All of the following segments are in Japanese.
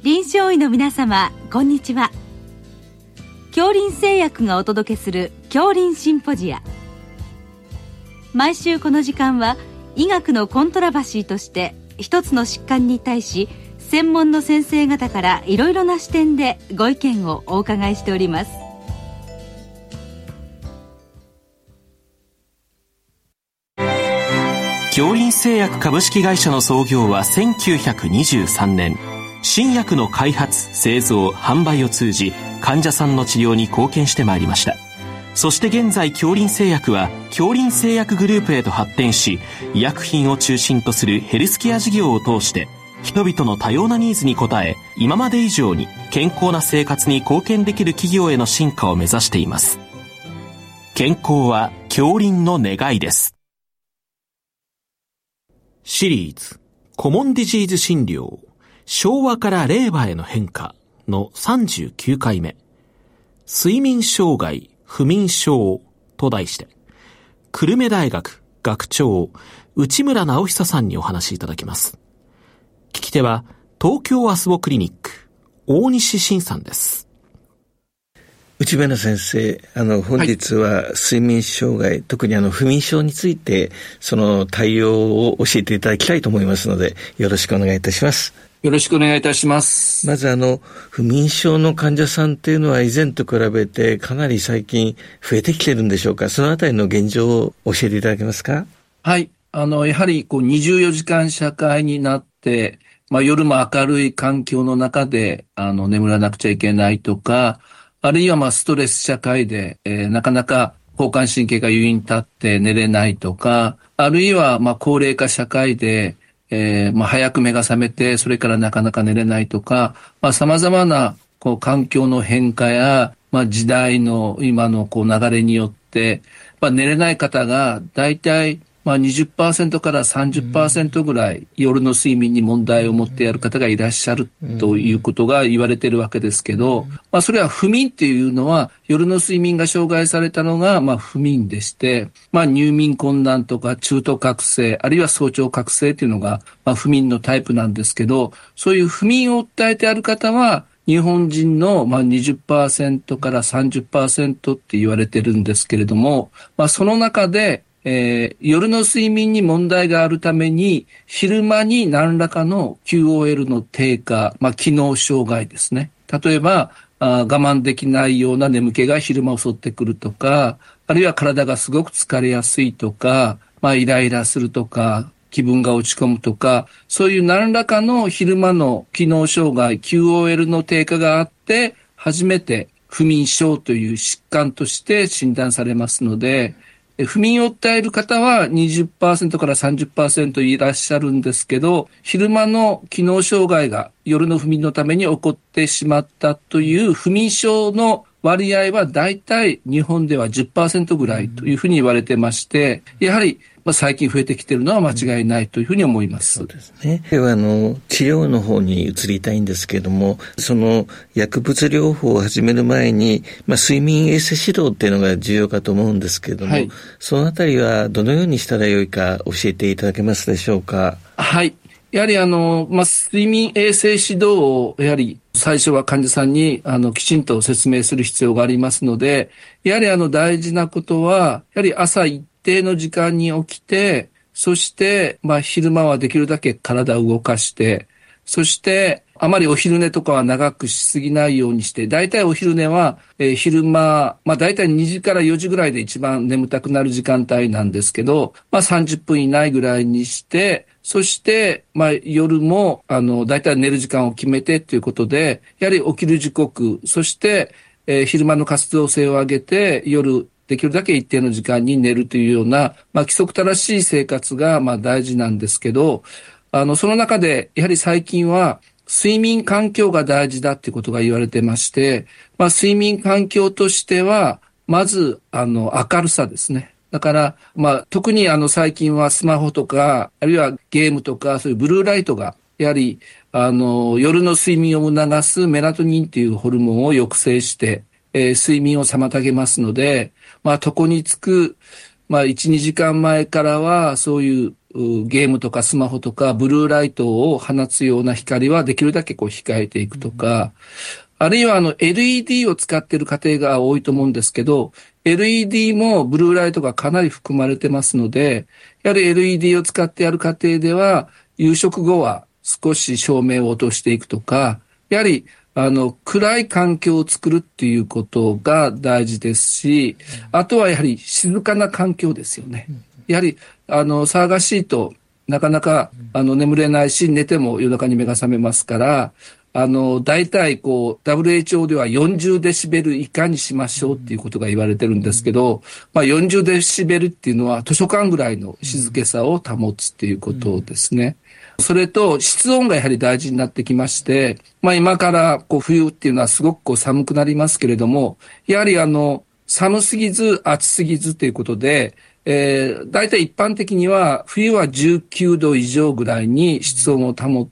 臨床医の皆様、こんにちは。杏林製薬がお届けする杏林シンポジア。毎週この時間は医学のコントラバシーとして一つの疾患に対し専門の先生方からいろいろな視点でご意見をお伺いしております。 杏林製薬株式会社の創業は1923年。新薬の開発、製造、販売を通じ患者さんの治療に貢献してまいりました。そして現在、杏林製薬は杏林製薬グループへと発展し、医薬品を中心とするヘルスケア事業を通して人々の多様なニーズに応え、今まで以上に健康な生活に貢献できる企業への進化を目指しています。健康は杏林の願いです。シリーズコモンディジーズ診療、昭和から令和への変化の39回目、睡眠障害不眠症と題して、久留米大学学長内村直久さんにお話しいただきます。聞き手は東京アスボクリニック大西晋さんです。 内村先生、本日は睡眠障害、特に不眠症についてその対応を教えていただきたいと思いますので、よろしくお願いいたします。 よろしくお願いいたします。 まず不眠症の患者さんっていうのは以前と比べてかなり最近増えてきてるんでしょうか。そのあたりの現状を教えていただけますか。 はい。やはり24時間社会になって、夜も明るい環境の中で眠らなくちゃいけないとか、あるいはストレス社会で、なかなか交感神経が優位に立って寝れないとか、あるいは高齢化社会で早く目が覚めて、それからなかなか寝れないとか、様々な環境の変化や、時代の今の流れによって、寝れない方がだいたい20% から 30% ぐらい夜の睡眠に問題を持っている方がいらっしゃるということが言われているわけですけど、それは不眠っていうのは夜の睡眠が障害されたのが不眠でして、入眠困難とか中途覚醒、あるいは早朝覚醒っていうのが不眠のタイプなんですけど、そういう不眠を訴えてある方は日本人の20% から 30% って言われてるんですけれども、その中で夜の睡眠に問題があるために昼間に何らかの QOL の低下、機能障害ですね。例えば我慢できないような眠気が昼間襲ってくるとか、あるいは体がすごく疲れやすいとか、イライラするとか、気分が落ち込むとか、そういう何らかの昼間の機能障害 QOL の低下があって初めて不眠症という疾患として診断されますので、不眠を訴える方は 20% から 30% いらっしゃるんですけど、昼間の機能障害が夜の不眠のために起こってしまったという不眠症の割合はだいたい日本では 10% ぐらいというふうに言われてまして、やはり最近増えてきているのは間違いないというふうに思います。 そうですね。では治療の方に移りたいんですけれども、その薬物療法を始める前に、睡眠衛生指導っていうのが重要かと思うんですけれども、そのあたりはどのようにしたらよいか教えていただけますでしょうか。 はい。やはり睡眠衛生指導をやはり最初は患者さんにきちんと説明する必要がありますので、やはり大事なことは、やはり朝一定の時間に起きて、そして昼間はできるだけ体を動かして、そしてあまりお昼寝とかは長くしすぎないようにして、だいたいお昼寝は昼間、だいたい2時から4時ぐらいで一番眠たくなる時間帯なんですけど、30分以内ぐらいにして、そして夜もだいたい寝る時間を決めてということで、やはり起きる時刻、そして昼間の活動性を上げて夜できるだけ一定の時間に寝るというような、規則正しい生活が大事なんですけど、その中でやはり最近は睡眠環境が大事だっていうことが言われてまして、睡眠環境としてはまず明るさですね。だから特に最近はスマホとかあるいはゲームとかそういうブルーライトがやはり夜の睡眠を促すメラトニンというホルモンを抑制して、睡眠を妨げますので、床につく 1、2時間前からはそういうゲームとかスマホとかブルーライトを放つような光はできるだけ控えていくとか、あるいはLED を使っている家庭が多いと思うんですけど、LED もブルーライトがかなり含まれてますので、やはり LED を使ってやる家庭では、夕食後は少し照明を落としていくとか、やはり暗い環境を作るっていうことが大事ですし、あとはやはり静かな環境ですよね。やはり騒がしいとなかなか眠れないし、寝ても夜中に目が覚めますから、大体WHO では40デシベル以下にしましょうっていうことが言われてるんですけど、40デシベルっていうのは図書館ぐらいの静けさを保つっていうことですね。それと室温がやはり大事になってきまして、今から冬っていうのはすごく寒くなりますけれども、やはり寒すぎず暑すぎずということで、大体一般的には冬は19度以上ぐらいに室温を保って、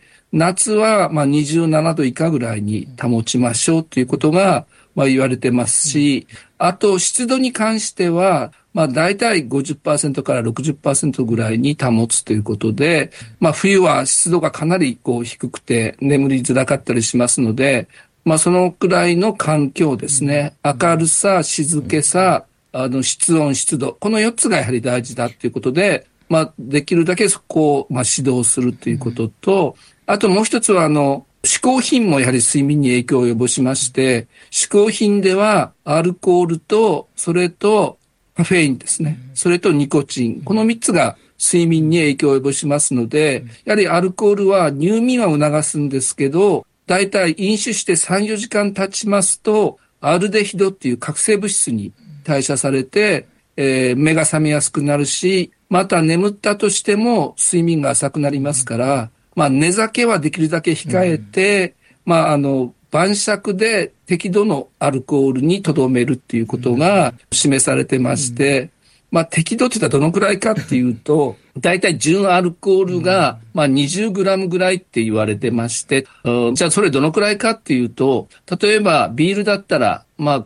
夏は27度以下ぐらいに保ちましょうということが言われてますし、あと湿度に関しては大体 50% から 60% ぐらいに保つということで、冬は湿度がかなり低くて眠りづらかったりしますので、そのくらいの環境ですね。明るさ、静けさ、室温、湿度、この4つがやはり大事だということで、できるだけそこを指導するということと、あともう一つは嗜好品もやはり睡眠に影響を及ぼしまして、嗜好品ではアルコールと、それとカフェインですね。それとニコチン。この3つが睡眠に影響を及ぼしますので、やはりアルコールは入眠は促すんですけど、だいたい飲酒して3、4時間経ちますと、アルデヒドっていう覚醒物質に代謝されて、目が覚めやすくなるし、また眠ったとしても睡眠が浅くなりますから、寝酒はできるだけ控えて、晩酌で適度のアルコールに留めるっていうことが示されてまして、適度って言ったらどのくらいかっていうと、だいたい純アルコールが20グラムぐらいって言われてまして、じゃあそれどのくらいかっていうと、例えばビールだったら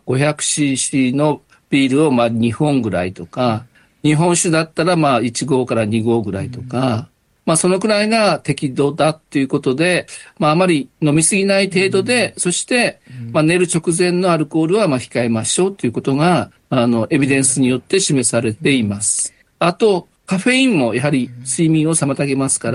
500cc のビールを2本ぐらいとか、日本酒だったら1合から2合ぐらいとか、そのくらいが適度だっていうことで、あまり飲みすぎない程度で、そして、寝る直前のアルコールは控えましょうということが、エビデンスによって示されています。あと、カフェインもやはり睡眠を妨げますから、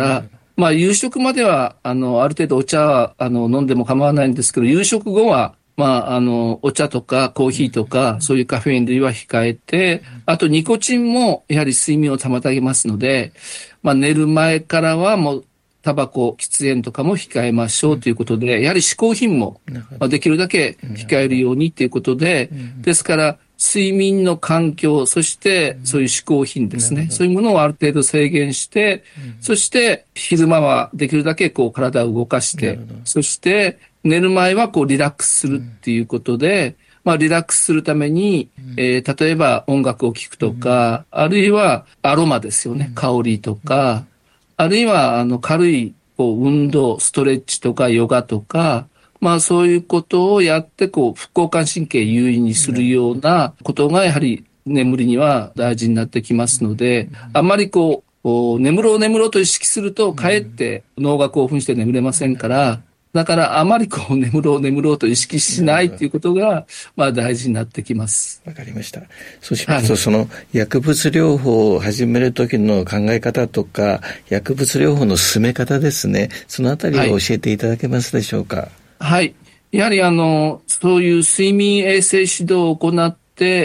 夕食までは、ある程度お茶は、飲んでも構わないんですけど、夕食後は、お茶とかコーヒーとか、そういうカフェイン類は控えて、あとニコチンもやはり睡眠を妨げますので、寝る前からはもうタバコ、喫煙とかも控えましょうということで、やはり嗜好品もできるだけ控えるようにということで、ですから睡眠の環境、そしてそういう嗜好品ですね、そういうものをある程度制限して、そして昼間はできるだけ体を動かして、そして寝る前はリラックスするっていうことで、リラックスするために、例えば音楽を聴くとか、あるいはアロマですよね、香りとか、あるいは軽い運動、ストレッチとかヨガとか、そういうことをやって副交感神経優位にするようなことがやはり眠りには大事になってきますので、あまり眠ろうと意識するとかえって脳が興奮して眠れませんから、だからあまり眠ろうと意識しないということが大事になってきます。 わかりました。そうしますと、その薬物療法を始める時の考え方とか、薬物療法の進め方ですね、そのあたりを教えていただけますでしょうか。 はい。やはりそういう睡眠衛生指導を行って、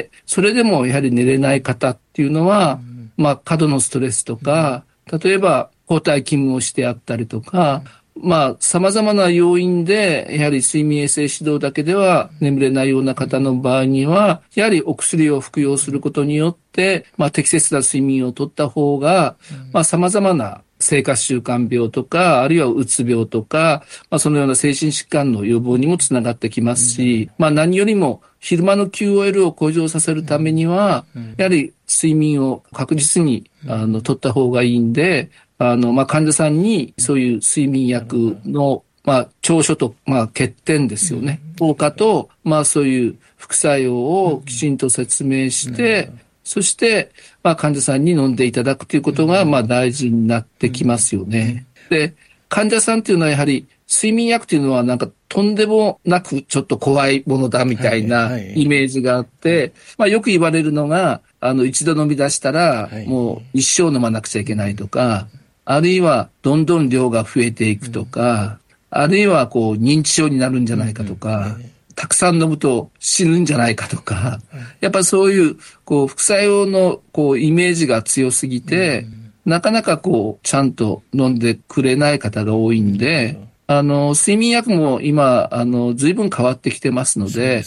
それでもやはり寝れない方っていうのは、過度のストレスとか、例えば交代勤務をしてあったりとか、様々な要因で、やはり睡眠衛生指導だけでは眠れないような方の場合には、やはりお薬を服用することによって、適切な睡眠をとった方が、様々な生活習慣病とか、あるいはうつ病とか、そのような精神疾患の予防にもつながってきますし、何よりも昼間の QOL を向上させるためには、やはり睡眠を確実にとった方がいいんで、患者さんにそういう睡眠薬の長所と欠点ですよね、効果とそういう副作用をきちんと説明して、 そして、患者さんに飲んでいただくということが、大事になってきますよね。で、患者さんっていうのはやはり、睡眠薬というのはなんかとんでもなくちょっと怖いものだみたいなイメージがあって、よく言われるのが、一度飲み出したら、もう一生飲まなくちゃいけないとか、あるいはどんどん量が増えていくとか、あるいは認知症になるんじゃないかとか、たくさん飲むと死ぬんじゃないかとか、やっぱそういう副作用のイメージが強すぎて、なかなかちゃんと飲んでくれない方が多いんで、睡眠薬も今、随分変わってきてますので、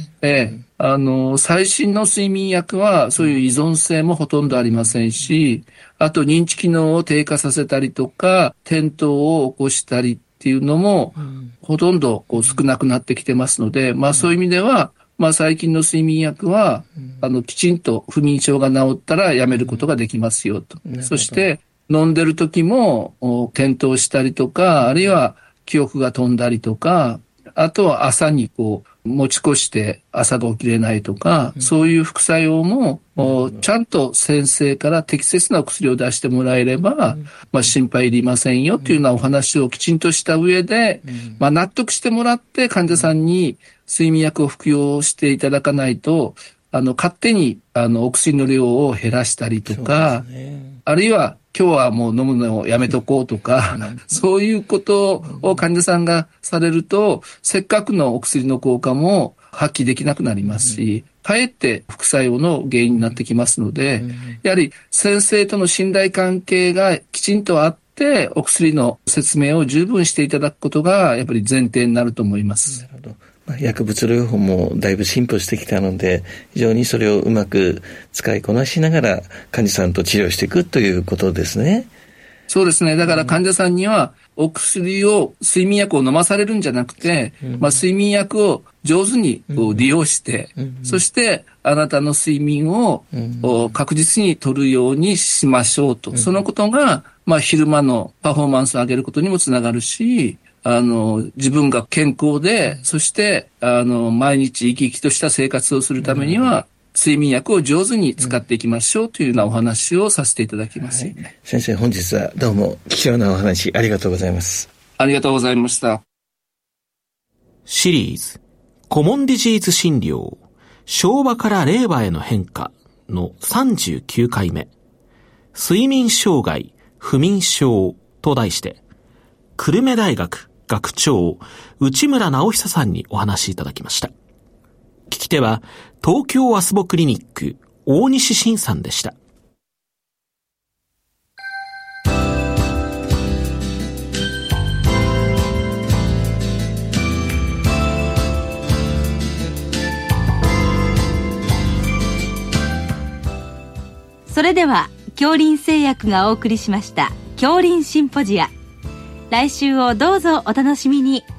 最新の睡眠薬はそういう依存性もほとんどありませんし、あと認知機能を低下させたりとか、転倒を起こしたりっていうのも、ほとんど少なくなってきてますので、そういう意味では、最近の睡眠薬は、きちんと不眠症が治ったらやめることができますよと。そして、飲んでる時も、転倒したりとか、あるいは記憶が飛んだりとか、あとは朝に持ち越して朝が起きれないとか、そういう副作用も、ちゃんと先生から適切なお薬を出してもらえれば、心配いりませんよというようなお話をきちんとした上で、納得してもらって患者さんに睡眠薬を服用していただかないと、勝手にお薬の量を減らしたりとか、あるいは今日はもう飲むのをやめとこうとか、そういうことを患者さんがされると、せっかくのお薬の効果も発揮できなくなりますし、かえって副作用の原因になってきますので、やはり先生との信頼関係がきちんとあって、お薬の説明を十分していただくことがやっぱり前提になると思います。 なるほど。薬物療法もだいぶ進歩してきたので、非常にそれをうまく使いこなしながら患者さんと治療していくということですね。 そうですね。だから患者さんにはお薬を、睡眠薬を飲まされるんじゃなくて、睡眠薬を上手に利用して、そしてあなたの睡眠を確実に取るようにしましょうと。そのことが、昼間のパフォーマンスを上げることにもつながるし、自分が健康で、そして、毎日生き生きとした生活をするためには、睡眠薬を上手に使っていきましょうというようなお話をさせていただきます。 先生、本日はどうも貴重なお話ありがとうございます。 ありがとうございました。 シリーズ、コモンディジーズ診療、昭和から令和への変化の39回目、睡眠障害、不眠症と題して、久留米大学学長、内村直久さんにお話しいただきました。聞き手は、東京アスボクリニック、大西晋さんでした。 それでは、杏林製薬がお送りしました、杏林シンポジア。来週をどうぞお楽しみに。